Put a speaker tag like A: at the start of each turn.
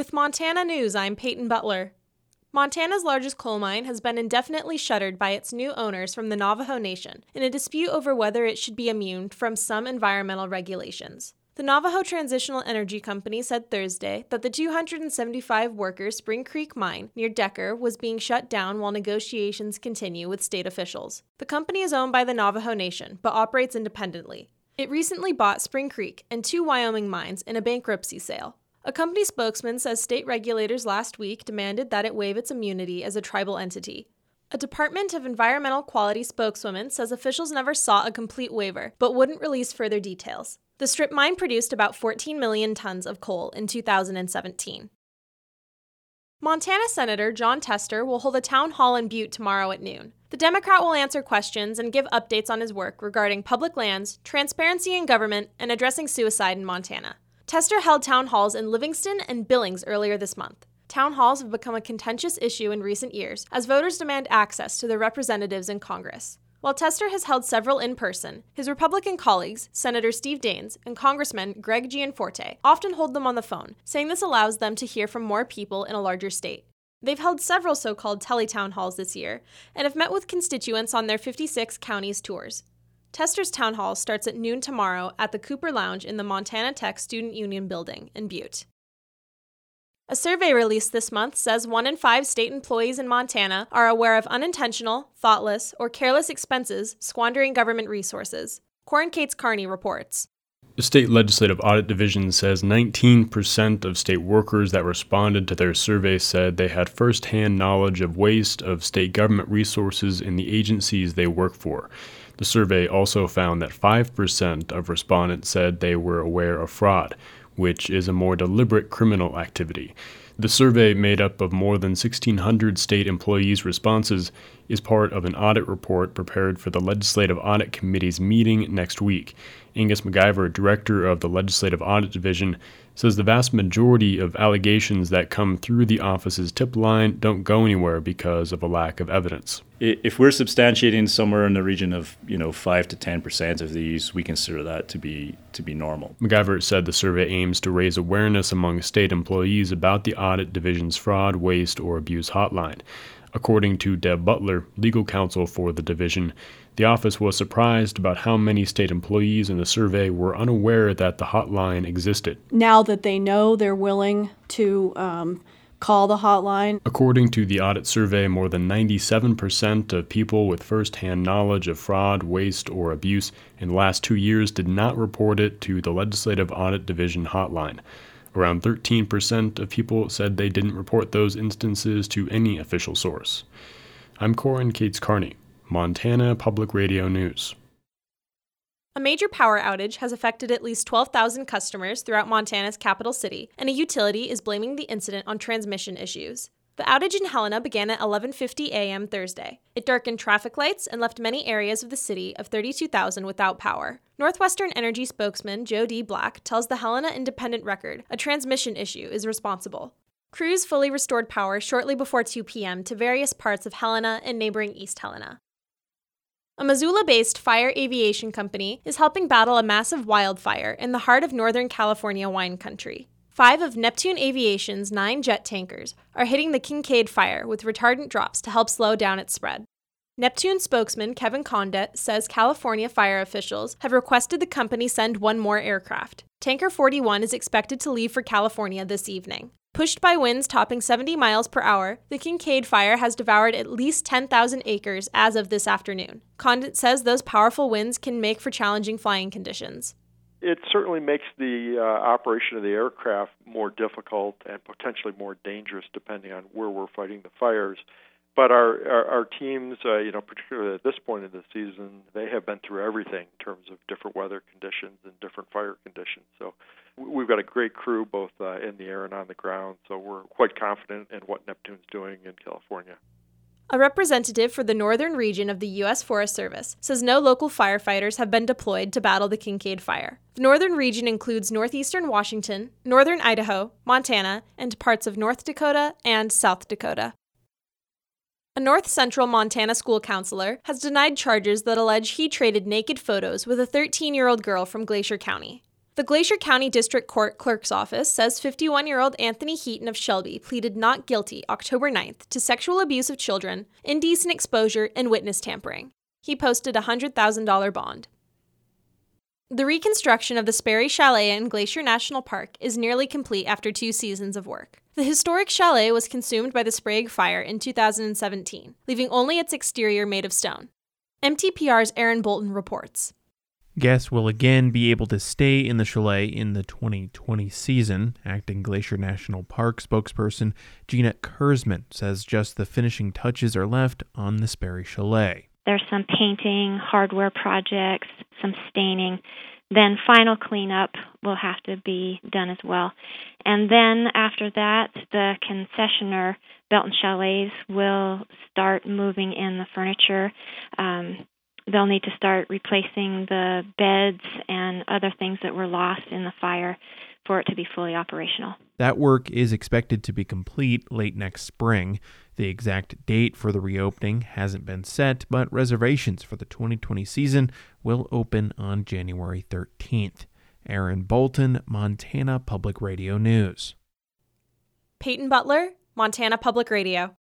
A: With Montana News, I'm Peyton Butler. Montana's largest coal mine has been indefinitely shuttered by its new owners from the Navajo Nation in a dispute over whether it should be immune from some environmental regulations. The Navajo Transitional Energy Company said Thursday that the 275-worker Spring Creek mine near Decker was being shut down while negotiations continue with state officials. The company is owned by the Navajo Nation, but operates independently. It recently bought Spring Creek and 2 Wyoming mines in a bankruptcy sale. A company spokesman says state regulators last week demanded that it waive its immunity as a tribal entity. A Department of Environmental Quality spokeswoman says officials never sought a complete waiver, but wouldn't release further details. The strip mine produced about 14 million tons of coal in 2017. Montana Senator Jon Tester will hold a town hall in Butte tomorrow at noon. The Democrat will answer questions and give updates on his work regarding public lands, transparency in government, and addressing suicide in Montana. Tester held town halls in Livingston and Billings earlier this month. Town halls have become a contentious issue in recent years as voters demand access to their representatives in Congress. While Tester has held several in person, his Republican colleagues, Senator Steve Daines and Congressman Greg Gianforte, often hold them on the phone, saying this allows them to hear from more people in a larger state. They've held several so-called tele-town halls this year and have met with constituents on their 56 counties tours. Tester's town hall starts at noon tomorrow at the Cooper Lounge in the Montana Tech Student Union Building in Butte. A survey released this month says 1 in 5 state employees in Montana are aware of unintentional, thoughtless, or careless expenses squandering government resources. Corin Cates Carney reports.
B: The State Legislative Audit Division says 19% of state workers that responded to their survey said they had first-hand knowledge of waste of state government resources in the agencies they work for. The survey also found that 5% of respondents said they were aware of fraud, which is a more deliberate criminal activity. The survey, made up of more than 1,600 state employees' responses, is part of an audit report prepared for the Legislative Audit Committee's meeting next week. Angus MacGyver, director of the Legislative Audit Division, says the vast majority of allegations that come through the office's tip line don't go anywhere because of a lack of evidence.
C: If we're substantiating somewhere in the region of 5 to 10% of these, we consider that to be normal.
B: MacGyver said the survey aims to raise awareness among state employees about the Audit Division's fraud, waste, or abuse hotline. According to Deb Butler, legal counsel for the division, the office was surprised about how many state employees in the survey were unaware that the hotline existed.
D: Now that they know, they're willing to call the hotline.
B: According to the audit survey, more than 97% of people with first-hand knowledge of fraud, waste, or abuse in the last 2 years did not report it to the Legislative Audit Division hotline. Around 13% of people said they didn't report those instances to any official source. I'm Corin Cates Carney, Montana Public Radio News.
A: A major power outage has affected at least 12,000 customers throughout Montana's capital city, and a utility is blaming the incident on transmission issues. The outage in Helena began at 11:50 a.m. Thursday. It darkened traffic lights and left many areas of the city of 32,000 without power. Northwestern Energy spokesman Joe D. Black tells the Helena Independent Record a transmission issue is responsible. Crews fully restored power shortly before 2 p.m. to various parts of Helena and neighboring East Helena. A Missoula-based fire aviation company is helping battle a massive wildfire in the heart of Northern California wine country. 5 of Neptune Aviation's 9 jet tankers are hitting the Kincaid fire with retardant drops to help slow down its spread. Neptune spokesman Kevin Condet says California fire officials have requested the company send 1 more aircraft. Tanker 41 is expected to leave for California this evening. Pushed by winds topping 70 miles per hour, the Kincaid fire has devoured at least 10,000 acres as of this afternoon. Condet says those powerful winds can make for challenging flying conditions.
E: It certainly makes the operation of the aircraft more difficult and potentially more dangerous depending on where we're fighting the fires. But our teams, particularly at this point in the season, they have been through everything in terms of different weather conditions and different fire conditions. So we've got a great crew both in the air and on the ground, so we're quite confident in what Neptune's doing in California.
A: A representative for the northern region of the U.S. Forest Service says no local firefighters have been deployed to battle the Kincaid fire. The northern region includes northeastern Washington, northern Idaho, Montana, and parts of North Dakota and South Dakota. A north-central Montana school counselor has denied charges that allege he traded naked photos with a 13-year-old girl from Glacier County. The Glacier County District Court Clerk's Office says 51-year-old Anthony Heaton of Shelby pleaded not guilty October 9th to sexual abuse of children, indecent exposure, and witness tampering. He posted a $100,000 bond. The reconstruction of the Sperry Chalet in Glacier National Park is nearly complete after 2 seasons of work. The historic chalet was consumed by the Sprague Fire in 2017, leaving only its exterior made of stone. MTPR's Aaron Bolton reports.
F: Guests will again be able to stay in the chalet in the 2020 season. Acting Glacier National Park spokesperson Gina Kurzman says just the finishing touches are left on the Sperry Chalet.
G: There's some painting, hardware projects, some staining. Then final cleanup will have to be done as well. And then after that, the concessionaire, Belton Chalets, will start moving in the furniture. They'll need to start replacing the beds and other things that were lost in the fire for it to be fully operational.
F: That work is expected to be complete late next spring. The exact date for the reopening hasn't been set, but reservations for the 2020 season will open on January 13th. Aaron Bolton, Montana Public Radio News.
A: Peyton Butler, Montana Public Radio.